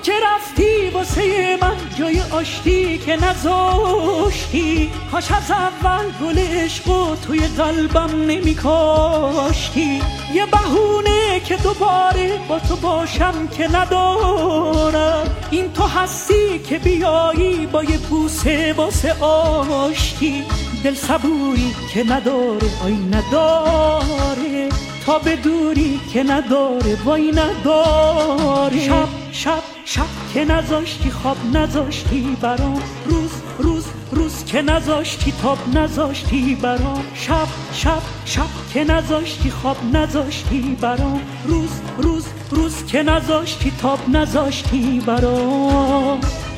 که رفتی واسه من جای آشتی که نذاشتی، کاش از اول گل عشقو توی قلبم نمی کاشتی. یه بهونه که دوباره با تو باشم که ندارم، این تو هستی که بیایی با یه بوسه واسه آشتی. دل صبوری که نداره آی نداره، تا بدوری که نداره وای نداره. شب شب شب که نذاشتی خواب نذاشتی برام، روز روز روز که نذاشتی تاب نذاشتی برام. شب شب شب که نذاشتی خواب نذاشتی برام، روز روز روز که نذاشتی تاب نذاشتی برام.